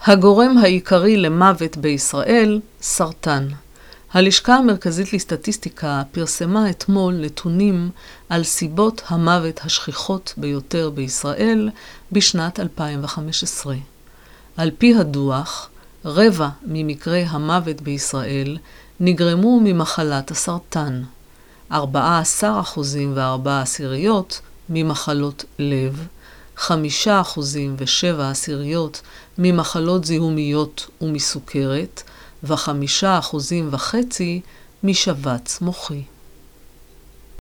הגורם העיקרי למוות בישראל, סרטן. הלשכה המרכזית לסטטיסטיקה פרסמה אתמול נתונים על סיבות המוות השכיחות ביותר בישראל בשנת 2015. על פי הדוח, רבע ממקרי המוות בישראל נגרמו ממחלת הסרטן, 14% ו4% ממחלות לב, 5% ו7% ממחלות זיהומיות ומסוכרת, ו5.5% משבץ מוחי.